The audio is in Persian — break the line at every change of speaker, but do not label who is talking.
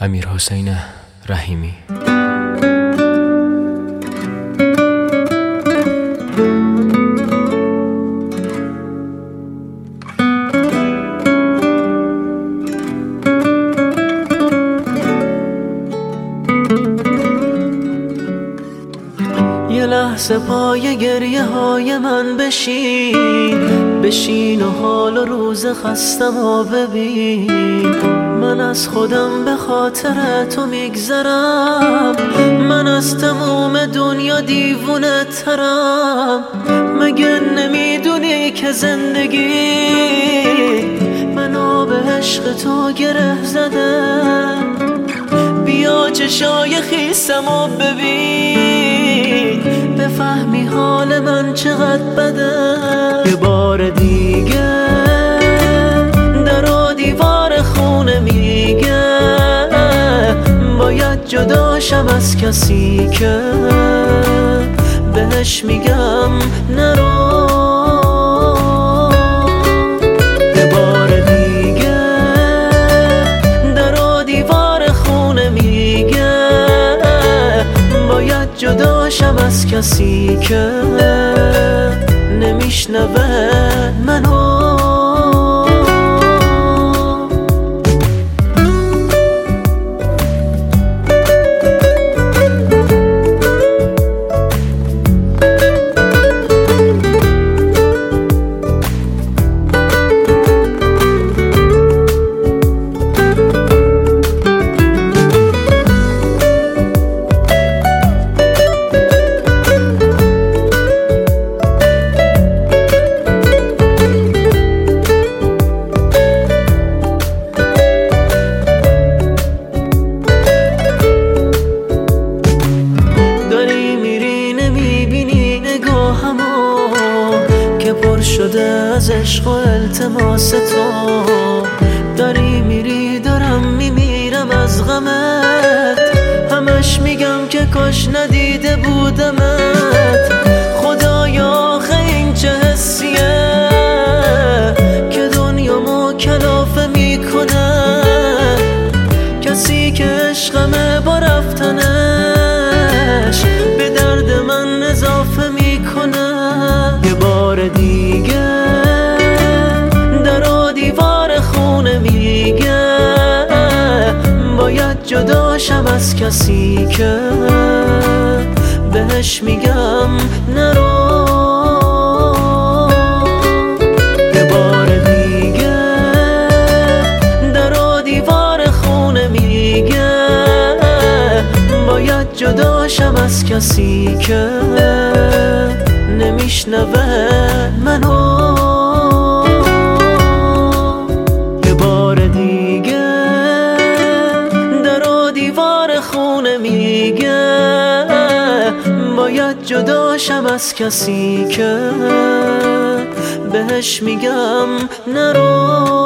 امیرحسین رحیمی.
یه لحظه پای گریه های من بشین و حال و روز خستم و ببین. من از خودم به خاطر تو میگذرم، من از تموم دنیا دیوونه ترم. مگه نمیدونی که زندگی منو به عشق تو گره زده؟ بیا چشای خیسم و ببین، بفهمی حال من چقدر بده. یه بار دیگه در و دیوار خونه میگه باید جداشم از کسی که بهش میگم نرو. یه بار دیگه در و دیوار خونه میگه باید جداشم از کسی که نمیشنوه منو. پر شده از عشق و التماس تو، داری میری دارم میمیرم از غمت. همش میگم که کاش ندیده بودمت. خدایا آخه این چه حسیه که دنیامو کلافه میکنه؟ کسی که عشقمه با رفتنش به درد من اضافه میکنه. یه بار دیگه در و دیوار خونه میگه باید جداشم از کسی که بهش میگم نرو. یه بار دیگه در و دیوار خونه میگه باید جداشم از کسی که نمیشنوه منو. یه بار دیگه در و دیوار خونه میگه باید جداشم از کسی که بهش میگم نرو.